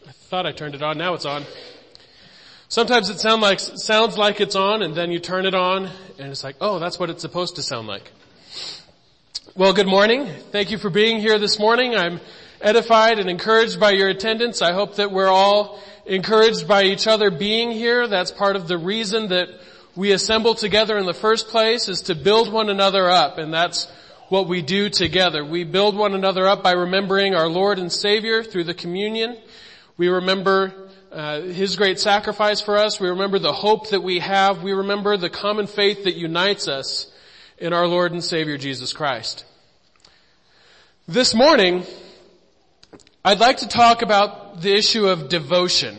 I thought I turned it on. Now it's on. Sometimes it sounds like it's on, and then you turn it on, and it's like, oh, that's what it's supposed to sound like. Well, good morning. Thank you for being here this morning. I'm edified and encouraged by your attendance. I hope that we're all encouraged by each other being here. That's part of the reason that we assemble together in the first place, is to build one another up, and that's what we do together. We build one another up by remembering our Lord and Savior through the communion. We remember His great sacrifice for us. We remember the hope that we have. We remember the common faith that unites us in our Lord and Savior Jesus Christ. This morning, I'd like to talk about the issue of devotion.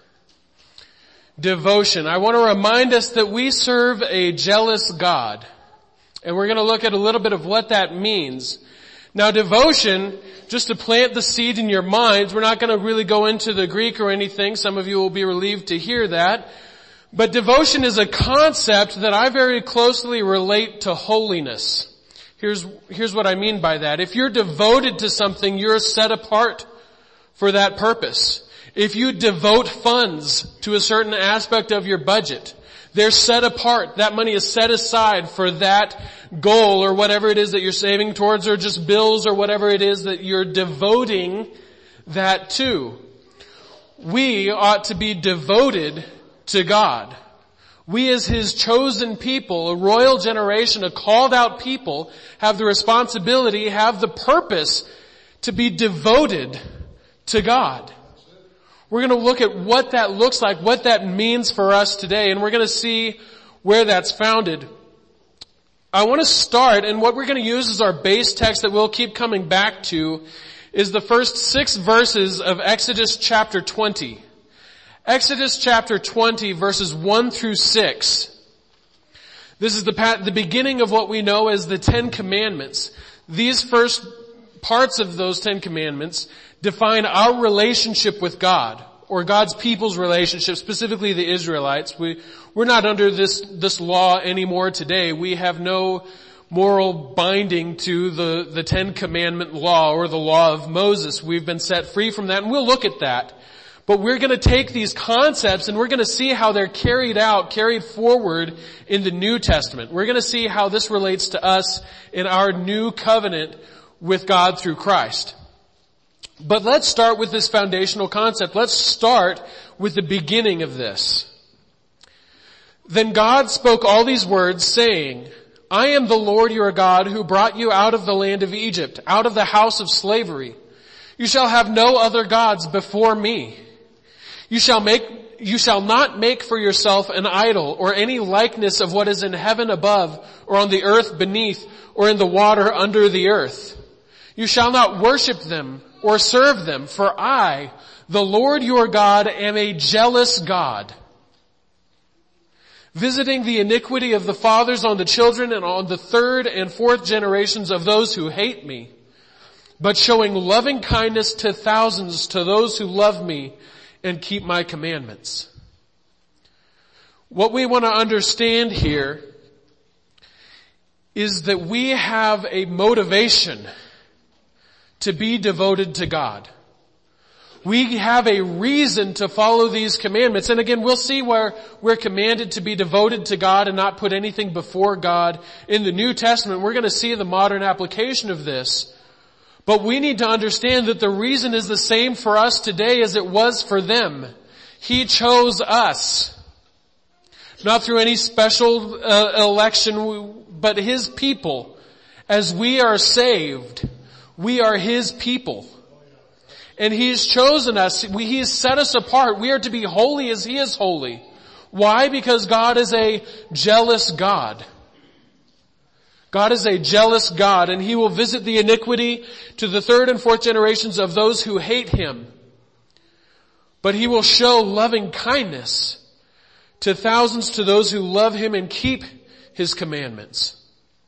Devotion. I want to remind us that we serve a jealous God. And we're going to look at a little bit of what that means. Now, devotion, just to plant the seed in your minds, we're not going to really go into the Greek or anything. Some of you will be relieved to hear that. But devotion is a concept that I very closely relate to holiness. Here's what I mean by that. If you're devoted to something, you're set apart for that purpose. If you devote funds to a certain aspect of your budget, they're set apart. That money is set aside for that goal or whatever it is that you're saving towards, or just bills or whatever it is that you're devoting that to. We ought to be devoted to God. We as His chosen people, a royal generation, a called out people, have the responsibility, have the purpose to be devoted to God. We're going to look at what that looks like, what that means for us today, and we're going to see where that's founded. I want to start, and what we're going to use as our base text that we'll keep coming back to is the first 6 verses of Exodus chapter 20. Exodus chapter 20, verses 1 through 6. This is the beginning of what we know as the 10 Commandments. These first parts of those 10 Commandments define our relationship with God, or God's people's relationship, specifically the Israelites. We're not under this law anymore today. We have no moral binding to the 10 Commandment law or the law of Moses. We've been set free from that, and we'll look at that. But we're going to take these concepts and we're going to see how they're carried forward in the New Testament. We're going to see how this relates to us in our new covenant with God through Christ. But let's start with this foundational concept. Let's start with the beginning of this. Then God spoke all these words, saying, I am the Lord your God who brought you out of the land of Egypt, out of the house of slavery. You shall have no other gods before me. You shall not make for yourself an idol or any likeness of what is in heaven above or on the earth beneath or in the water under the earth. You shall not worship them or serve them, for I, the Lord your God, am a jealous God, visiting the iniquity of the fathers on the children and on the 3rd and 4th generations of those who hate me, but showing loving kindness to thousands to those who love me and keep my commandments. What we want to understand here is that we have a motivation to be devoted to God. We have a reason to follow these commandments. And again, we'll see where we're commanded to be devoted to God and not put anything before God in the New Testament. We're going to see the modern application of this. But we need to understand that the reason is the same for us today as it was for them. He chose us. Not through any special election, but His people. As we are saved, we are His people. And He's chosen us. He has set us apart. We are to be holy as He is holy. Why? Because God is a jealous God. God is a jealous God, and He will visit the iniquity to the 3rd and 4th generations of those who hate Him. But He will show loving kindness to thousands to those who love Him and keep His commandments.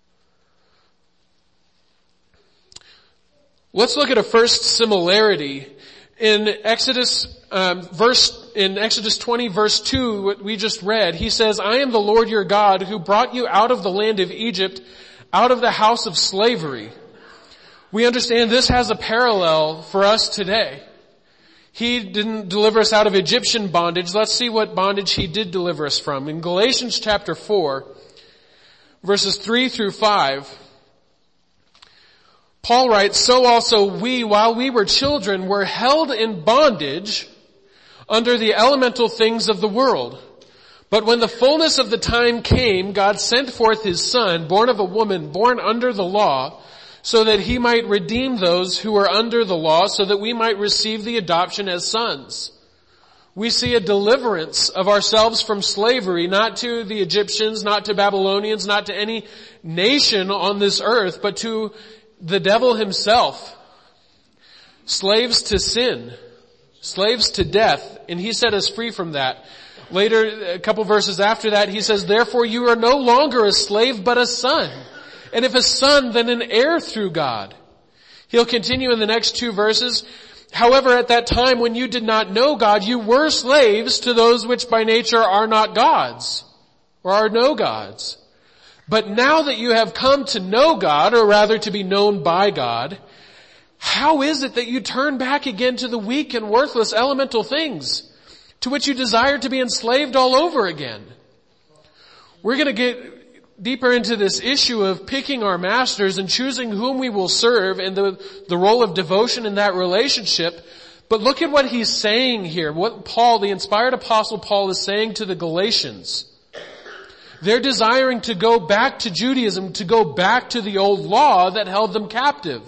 Let's look at a first similarity. In Exodus 20 verse 2, what we just read, He says, I am the Lord your God who brought you out of the land of Egypt, out of the house of slavery. We understand this has a parallel for us today. He didn't deliver us out of Egyptian bondage. Let's see what bondage he did deliver us from. In Galatians chapter 4, verses 3 through 5, Paul writes, "So also we, while we were children, were held in bondage under the elemental things of the world. But when the fullness of the time came, God sent forth his Son, born of a woman, born under the law, so that he might redeem those who were under the law, so that we might receive the adoption as sons." We see a deliverance of ourselves from slavery, not to the Egyptians, not to Babylonians, not to any nation on this earth, but to the devil himself. Slaves to sin, slaves to death, and he set us free from that. Later, a couple verses after that, he says, "Therefore you are no longer a slave, but a son. And if a son, then an heir through God." He'll continue in the next two verses. "However, at that time when you did not know God, you were slaves to those which by nature are not gods, or are no gods. But now that you have come to know God, or rather to be known by God, how is it that you turn back again to the weak and worthless elemental things, to which you desire to be enslaved all over again?" We're going to get deeper into this issue of picking our masters and choosing whom we will serve and the role of devotion in that relationship. But look at what he's saying here, what Paul, the inspired apostle Paul, is saying to the Galatians. They're desiring to go back to Judaism, to go back to the old law that held them captive.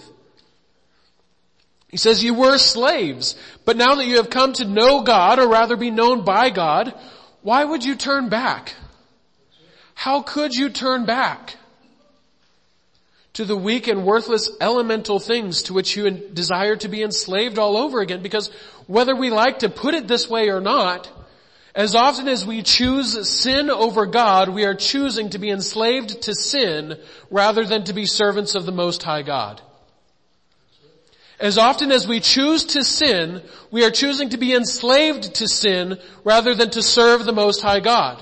He says, "You were slaves, but now that you have come to know God, or rather be known by God, why would you turn back? How could you turn back to the weak and worthless elemental things to which you desire to be enslaved all over again?" Because whether we like to put it this way or not, as often as we choose sin over God, we are choosing to be enslaved to sin rather than to be servants of the Most High God. As often as we choose to sin, we are choosing to be enslaved to sin rather than to serve the Most High God.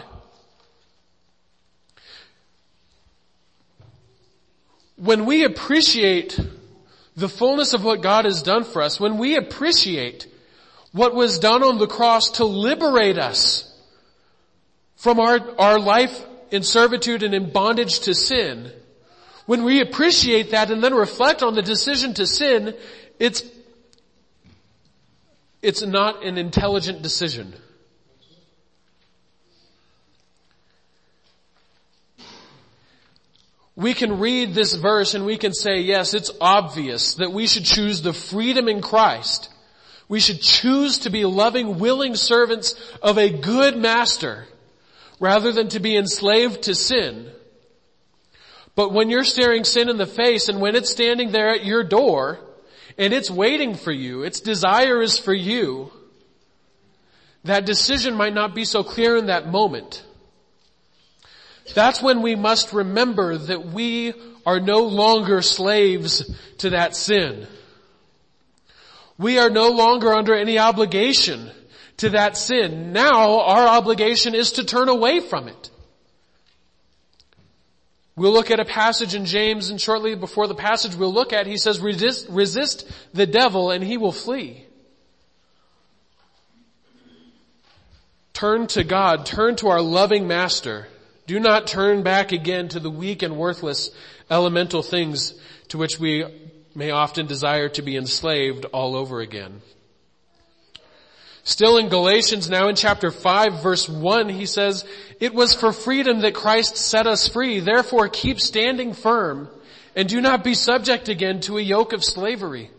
When we appreciate the fullness of what God has done for us, when we appreciate what was done on the cross to liberate us from our life in servitude and in bondage to sin, when we appreciate that and then reflect on the decision to sin, it's not an intelligent decision. We can read this verse and we can say, yes, it's obvious that we should choose the freedom in Christ. We should choose to be loving, willing servants of a good master rather than to be enslaved to sin. But when you're staring sin in the face and when it's standing there at your door and it's waiting for you, its desire is for you, that decision might not be so clear in that moment. That's when we must remember that we are no longer slaves to that sin. We are no longer under any obligation to that sin. Now our obligation is to turn away from it. We'll look at a passage in James, and shortly before the passage we'll look at, he says, resist the devil and he will flee. Turn to God, turn to our loving master. Do not turn back again to the weak and worthless elemental things to which we may often desire to be enslaved all over again. Still in Galatians, now in chapter 5, verse 1, he says, "It was for freedom that Christ set us free. Therefore keep standing firm and do not be subject again to a yoke of slavery."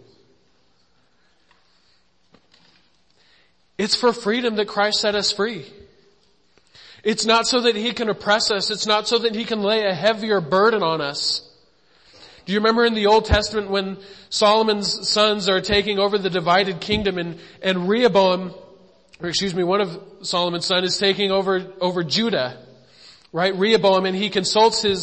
It's for freedom that Christ set us free. It's not so that he can oppress us. It's not so that he can lay a heavier burden on us. Do you remember in the Old Testament when Solomon's sons are taking over the divided kingdom and Rehoboam, one of Solomon's sons is taking over Judah, right? Rehoboam, and he consults his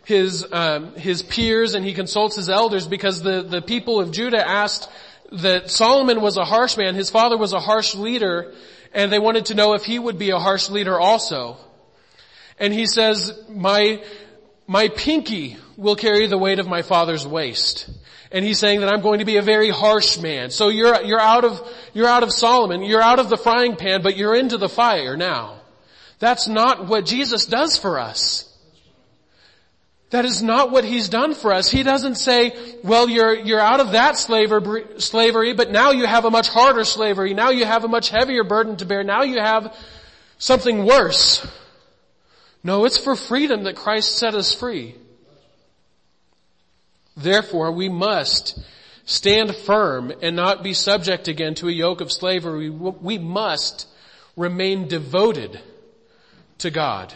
peers and he consults his elders because the people of Judah asked that Solomon was a harsh man. His father was a harsh leader. And they wanted to know if he would be a harsh leader also. And he says, my pinky will carry the weight of my father's waist. And he's saying that I'm going to be a very harsh man. So you're out of Solomon, you're out of the frying pan, but you're into the fire now. That's not what Jesus does for us. That is not what he's done for us. He doesn't say, well, you're out of that slavery, but now you have a much harder slavery. Now you have a much heavier burden to bear. Now you have something worse. No, it's for freedom that Christ set us free. Therefore, we must stand firm and not be subject again to a yoke of slavery. We must remain devoted to God.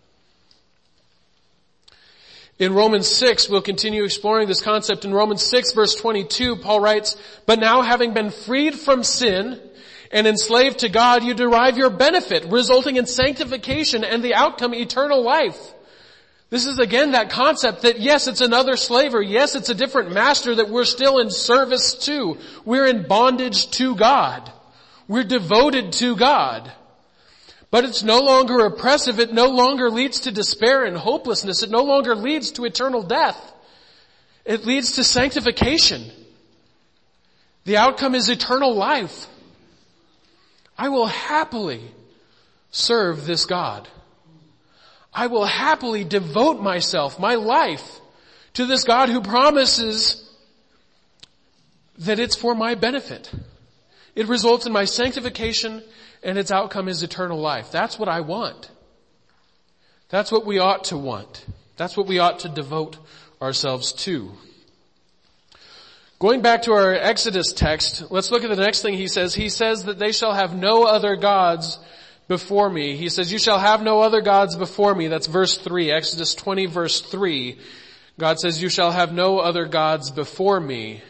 In Romans 6, we'll continue exploring this concept. In Romans 6 verse 22, Paul writes, "But now having been freed from sin and enslaved to God, you derive your benefit, resulting in sanctification and the outcome eternal life." This is again that concept that yes, it's another slaver. Yes, it's a different master that we're still in service to. We're in bondage to God. We're devoted to God. But it's no longer oppressive. It no longer leads to despair and hopelessness. It no longer leads to eternal death. It leads to sanctification. The outcome is eternal life. I will happily serve this God. I will happily devote myself, my life, to this God who promises that it's for my benefit. It results in my sanctification and its outcome is eternal life. That's what I want. That's what we ought to want. That's what we ought to devote ourselves to. Going back to our Exodus text, let's look at the next thing he says. He says that they shall have no other gods before me. He says, "You shall have no other gods before me." That's verse 3, Exodus 20 verse 3. God says, "You shall have no other gods before me."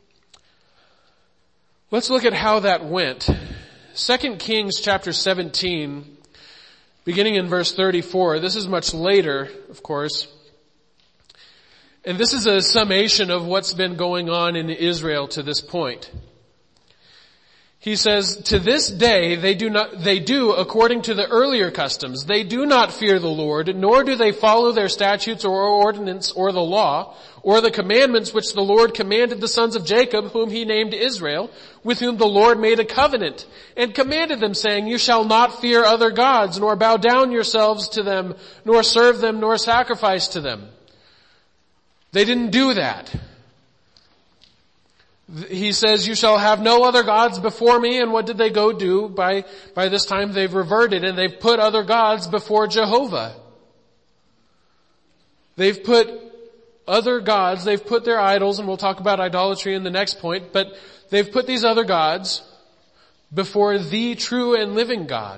Let's look at how that went. 2 Kings chapter 17, beginning in verse 34. This is much later, of course. And this is a summation of what's been going on in Israel to this point. He says, "To this day they do according to the earlier customs. They do not fear the Lord, nor do they follow their statutes or ordinance or the law, or the commandments which the Lord commanded the sons of Jacob, whom he named Israel, with whom the Lord made a covenant, and commanded them, saying, You shall not fear other gods, nor bow down yourselves to them, nor serve them, nor sacrifice to them." They didn't do that. He says, "You shall have no other gods before me." And what did they go do? By this time they've reverted and they've put other gods before Jehovah. They've put other gods, they've put their idols, and we'll talk about idolatry in the next point, but they've put these other gods before the true and living God.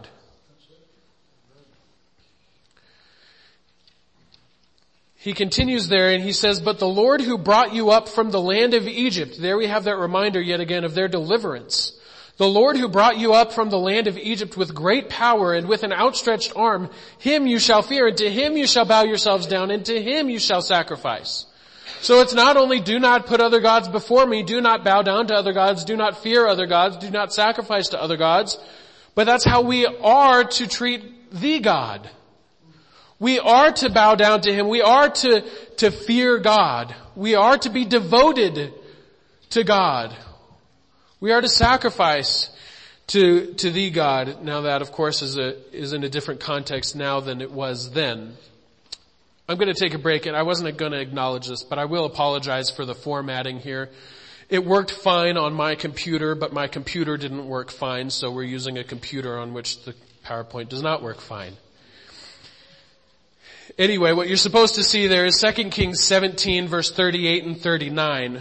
He continues there and he says, "But the Lord who brought you up from the land of Egypt," there we have that reminder yet again of their deliverance. "The Lord who brought you up from the land of Egypt with great power and with an outstretched arm, him you shall fear, and to him you shall bow yourselves down, and to him you shall sacrifice." So it's not only do not put other gods before me, do not bow down to other gods, do not fear other gods, do not sacrifice to other gods, but that's how we are to treat the God. We are to bow down to him. We are to fear God. We are to be devoted to God. We are to sacrifice to the God. Now that, of course, is in a different context now than it was then. I'm going to take a break, and I wasn't going to acknowledge this, but I will apologize for the formatting here. It worked fine on my computer, but my computer didn't work fine, so we're using a computer on which the PowerPoint does not work fine. Anyway, what you're supposed to see there is 2 Kings 17 verse 38 and 39.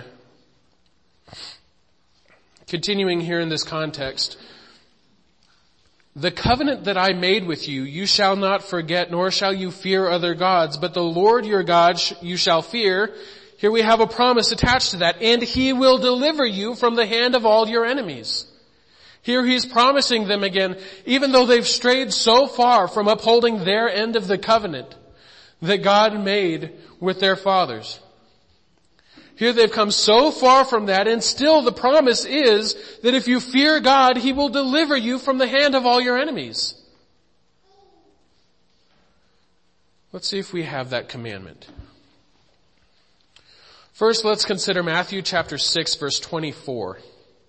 Continuing here in this context. "The covenant that I made with you, you shall not forget, nor shall you fear other gods, but the Lord your God you shall fear." Here we have a promise attached to that. "And he will deliver you from the hand of all your enemies." Here he's promising them again, even though they've strayed so far from upholding their end of the covenant that God made with their fathers. Here they've come so far from that, and still the promise is that if you fear God, he will deliver you from the hand of all your enemies. Let's see if we have that commandment. First, let's consider Matthew chapter 6, verse 24.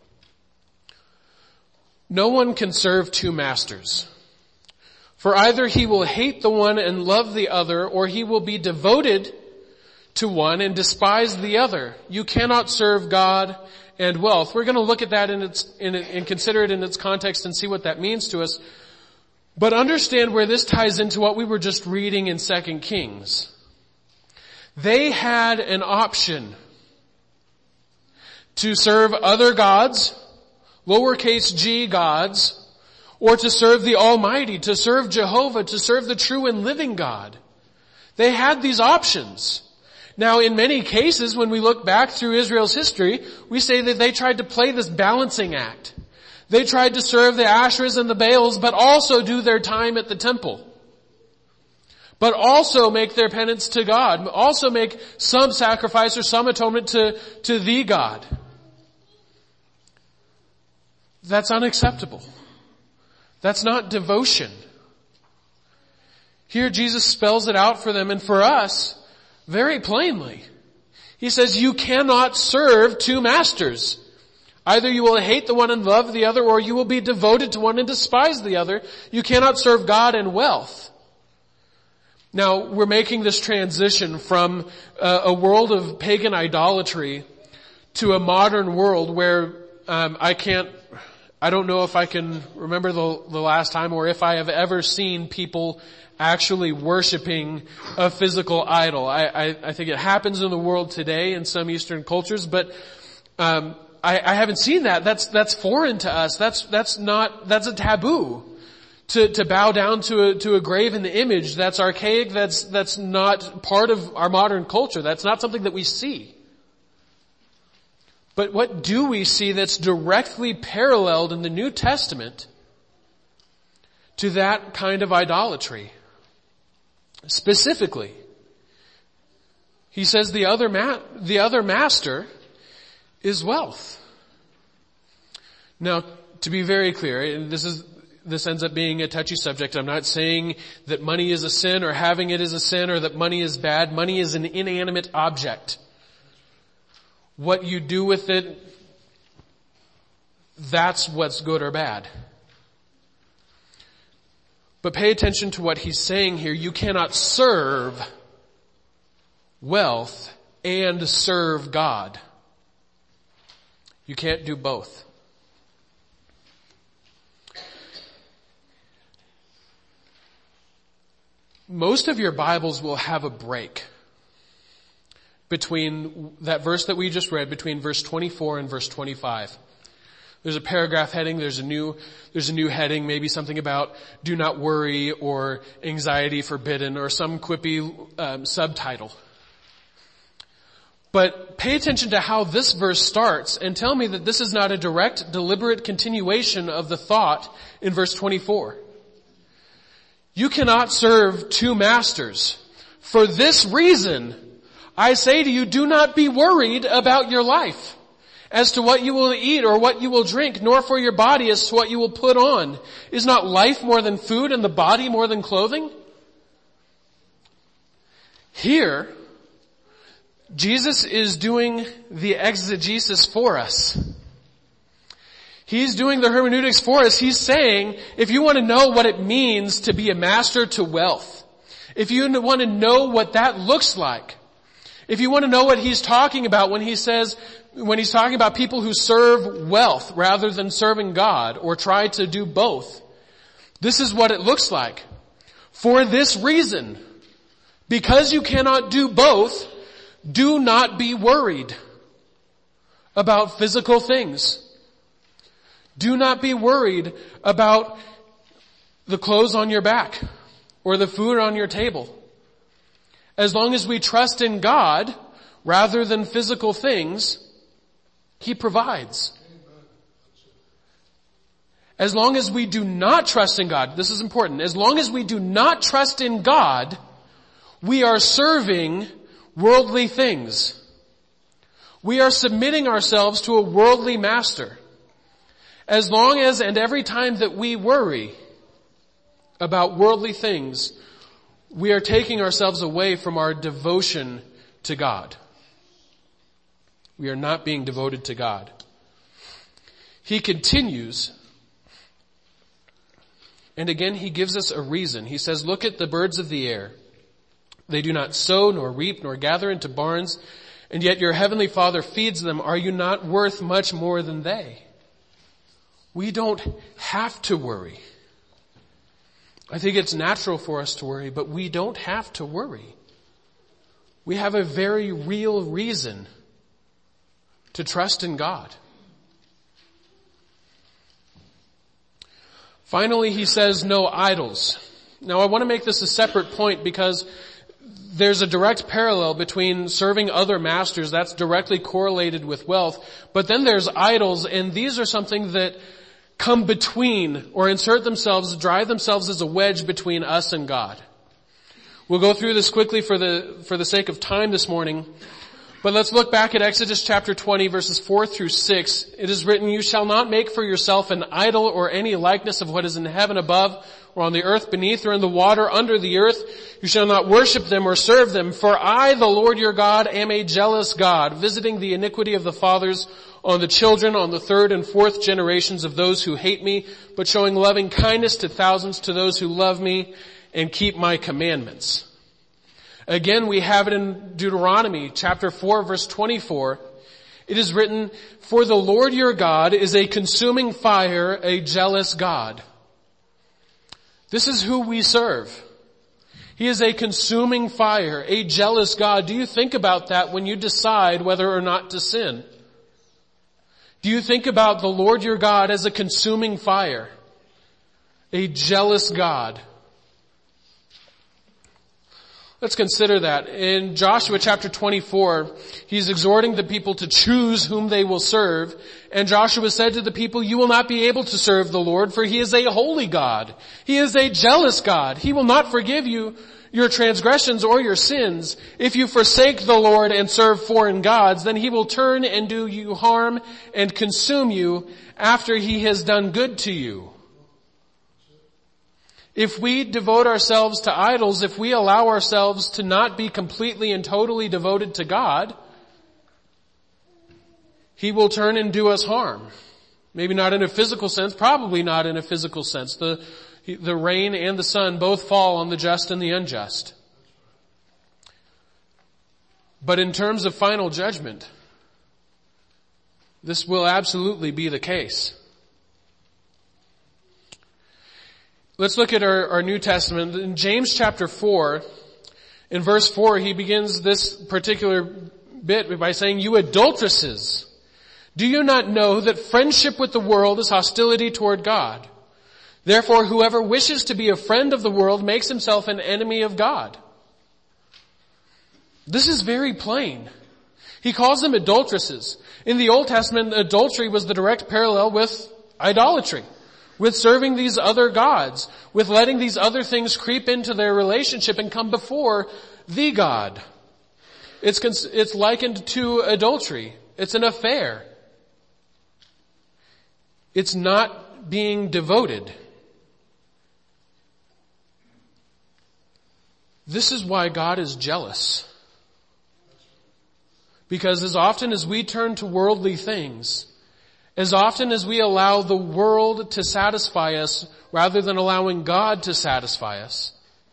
No one can serve two masters. For either he will hate the one and love the other, or he will be devoted to one and despise the other. You cannot serve God and wealth. We're going to look at that and consider it in its context and see what that means to us. But understand where this ties into what we were just reading in 2 Kings. They had an option to serve other gods, lowercase g gods, or to serve the Almighty, to serve Jehovah, to serve the true and living God. They had these options. Now, in many cases, when we look back through Israel's history, we say that they tried to play this balancing act. They tried to serve the Asherahs and the Baals, but also do their time at the temple. But also make their penance to God. Also make some sacrifice or some atonement to the God. That's unacceptable. That's not devotion. Here Jesus spells it out for them and for us very plainly. He says, you cannot serve two masters. Either you will hate the one and love the other, or you will be devoted to one and despise the other. You cannot serve God and wealth. Now, we're making this transition from a world of pagan idolatry to a modern world where I don't know if I can remember the last time or if I have ever seen people actually worshiping a physical idol. I think it happens in the world today in some Eastern cultures, but I haven't seen that. That's foreign to us. That's a taboo. To bow down to a graven image. That's archaic. That's not part of our modern culture. That's not something that we see. But what do we see that's directly paralleled in the New Testament to that kind of idolatry? Specifically, he says the other master is wealth. Now, to be very clear, and this ends up being a touchy subject. I'm not saying that money is a sin or having it is a sin or that money is bad. Money is an inanimate object. What you do with it, that's what's good or bad. But pay attention to what he's saying here. You cannot serve wealth and serve God. You can't do both. Most of your Bibles will have a break between that verse that we just read, between verse 24 and verse 25. There's a paragraph heading, there's a new heading, maybe something about do not worry or anxiety forbidden or some quippy subtitle. But pay attention to how this verse starts and tell me that this is not a direct, deliberate continuation of the thought in verse 24. You cannot serve two masters. For this reason, I say to you, do not be worried about your life as to what you will eat or what you will drink, nor for your body as to what you will put on. Is not life more than food and the body more than clothing? Here, Jesus is doing the exegesis for us. He's doing the hermeneutics for us. He's saying, if you want to know what it means to be a master to wealth, if you want to know what that looks like, if you want to know what he's talking about when he's talking about people who serve wealth rather than serving God or try to do both, this is what it looks like. For this reason, because you cannot do both, do not be worried about physical things. Do not be worried about the clothes on your back or the food on your table. As long as we trust in God rather than physical things, He provides. As long as we do not trust in God, this is important, as long as we do not trust in God, we are serving worldly things. We are submitting ourselves to a worldly master. As long as and every time that we worry about worldly things, we are taking ourselves away from our devotion to God. We are not being devoted to God. He continues, and again he gives us a reason. He says, look at the birds of the air. They do not sow, nor reap, nor gather into barns, and yet your heavenly Father feeds them. Are you not worth much more than they? We don't have to worry. I think it's natural for us to worry, but we don't have to worry. We have a very real reason to trust in God. Finally, he says, no idols. Now, I want to make this a separate point because there's a direct parallel between serving other masters. That's directly correlated with wealth. But then there's idols, and these are something that come between or insert themselves, drive themselves as a wedge between us and God. We'll go through this quickly for the sake of time this morning. But let's look back at Exodus chapter 20 verses 4 through 6. It is written, you shall not make for yourself an idol or any likeness of what is in heaven above or on the earth beneath or in the water under the earth. You shall not worship them or serve them. For I, the Lord your God, am a jealous God, visiting the iniquity of the fathers on the children, on the third and fourth generations of those who hate me, but showing loving kindness to thousands to those who love me and keep my commandments. Again, we have it in Deuteronomy chapter 4 verse 24. It is written, for the Lord your God is a consuming fire, a jealous God. This is who we serve. He is a consuming fire, a jealous God. Do you think about that when you decide whether or not to sin? Do you think about the Lord your God as a consuming fire, a jealous God? Let's consider that. In Joshua chapter 24, he's exhorting the people to choose whom they will serve. And Joshua said to the people, you will not be able to serve the Lord, for he is a holy God. He is a jealous God. He will not forgive you your transgressions or your sins. If you forsake the Lord and serve foreign gods, then he will turn and do you harm and consume you after he has done good to you. If we devote ourselves to idols, if we allow ourselves to not be completely and totally devoted to God, he will turn and do us harm. Maybe not in a physical sense, probably not in a physical sense. The rain and the sun both fall on the just and the unjust. But in terms of final judgment, this will absolutely be the case. Let's look at our New Testament. In James chapter 4, in verse 4, he begins this particular bit by saying, you adulteresses, do you not know that friendship with the world is hostility toward God? Therefore, whoever wishes to be a friend of the world makes himself an enemy of God. This is very plain. He calls them adulteresses. In the Old Testament, adultery was the direct parallel with idolatry, with serving these other gods, with letting these other things creep into their relationship and come before the God. It's likened to adultery. It's an affair. It's not being devoted. This is why God is jealous. Because as often as we turn to worldly things, as often as we allow the world to satisfy us rather than allowing God to satisfy us,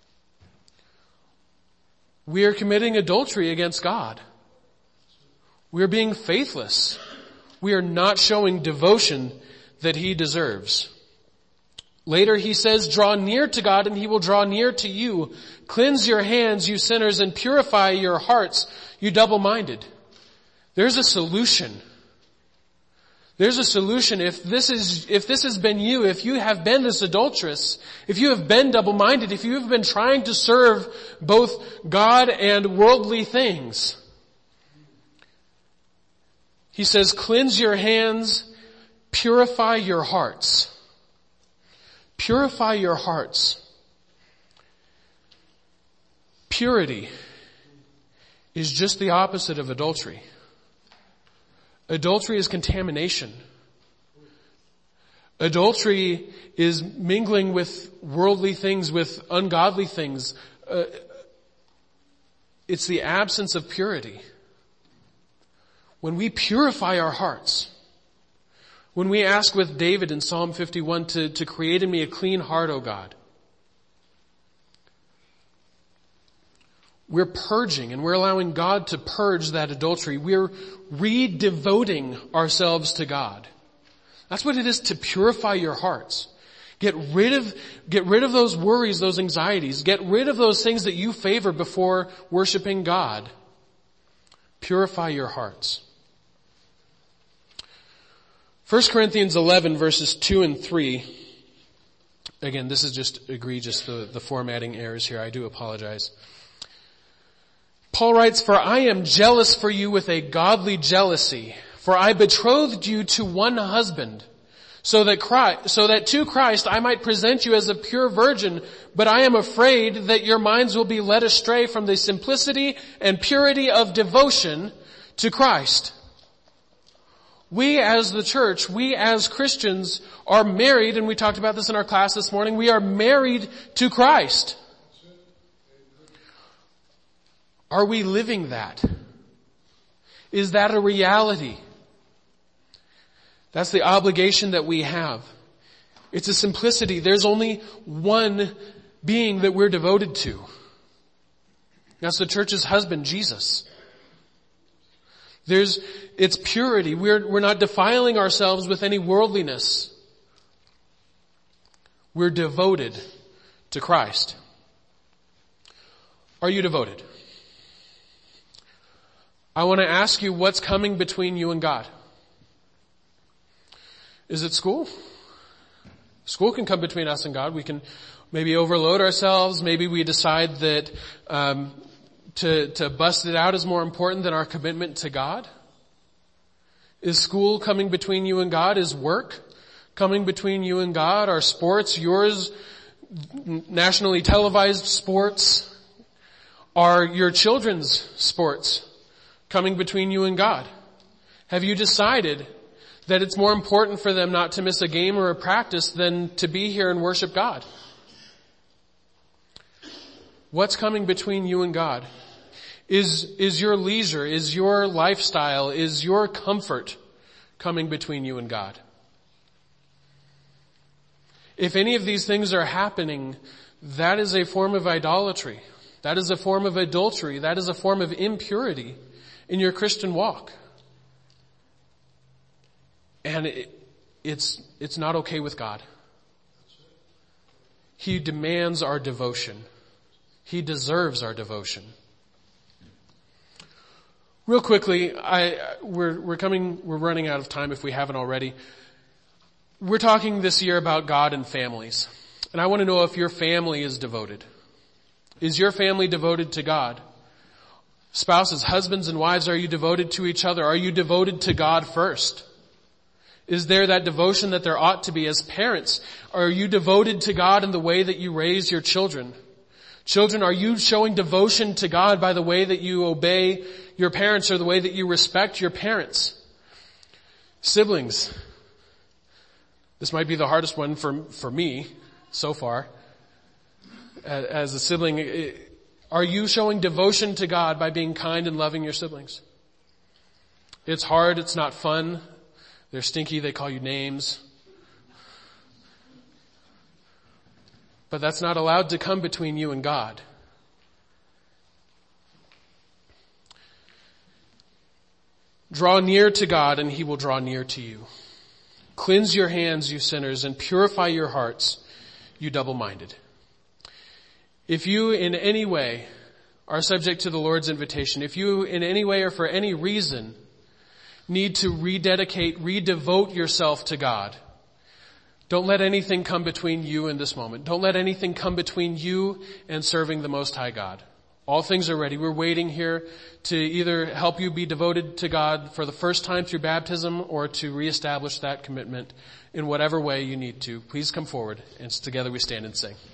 we are committing adultery against God. We are being faithless. We are not showing devotion that he deserves. Later he says, draw near to God and he will draw near to you. Cleanse your hands, you sinners, and purify your hearts, you double-minded. There's a solution. There's a solution. If this has been you, if you have been this adulteress, if you have been double-minded, if you have been trying to serve both God and worldly things, he says, cleanse your hands, purify your hearts. Purify your hearts. Purity is just the opposite of adultery. Adultery is contamination. Adultery is mingling with worldly things, with ungodly things. It's the absence of purity. when we purify our hearts, when we ask with David in Psalm 51 to create in me a clean heart, O God, we're purging and we're allowing God to purge that adultery. We're re-devoting ourselves to God. That's what it is to purify your hearts. Get rid of those worries, those anxieties. Get rid of those things that you favor before worshiping God. Purify your hearts. 1 Corinthians 11 verses 2 and 3. Again, this is just egregious, the formatting errors here. I do apologize. Paul writes, "For I am jealous for you with a godly jealousy, for I betrothed you to one husband, so that to Christ I might present you as a pure virgin, but I am afraid that your minds will be led astray from the simplicity and purity of devotion to Christ." We as the church, we as Christians are married, and we talked about this in our class this morning, we are married to Christ. Are we living that? Is that a reality? That's the obligation that we have. It's a simplicity. There's only one being that we're devoted to. That's the church's husband, Jesus. It's purity. We're not defiling ourselves with any worldliness. We're devoted to Christ. Are you devoted? I want to ask you, what's coming between you and God? Is it school? School can come between us and God. We can maybe overload ourselves. Maybe we decide that to bust it out is more important than our commitment to God. Is school coming between you and God? Is work coming between you and God? Are sports, yours, nationally televised sports? Are your children's sports coming between you and God? Have you decided that it's more important for them not to miss a game or a practice than to be here and worship God? What's coming between you and God? Is your leisure, is your lifestyle, is your comfort coming between you and God? If any of these things are happening, that is a form of idolatry. That is a form of adultery. That is a form of impurity in your Christian walk. And it's not okay with God. He demands our devotion. He deserves our devotion. Real quickly, we're running out of time if we haven't already. We're talking this year about God and families. And I want to know if your family is devoted. Is your family devoted to God? Spouses, husbands and wives, are you devoted to each other? Are you devoted to God first? Is there that devotion that there ought to be? As parents, are you devoted to God in the way that you raise your children? Children, are you showing devotion to God by the way that you obey your parents or the way that you respect your parents? Siblings, this might be the hardest one for me so far. As a sibling, are you showing devotion to God by being kind and loving your siblings? It's hard, it's not fun. They're stinky, they call you names. But that's not allowed to come between you and God. Draw near to God and He will draw near to you. Cleanse your hands, you sinners, and purify your hearts, you double-minded. If you in any way are subject to the Lord's invitation, if you in any way or for any reason need to redevote yourself to God, don't let anything come between you and this moment. Don't let anything come between you and serving the Most High God. All things are ready. We're waiting here to either help you be devoted to God for the first time through baptism or to reestablish that commitment in whatever way you need to. Please come forward, and together we stand and sing.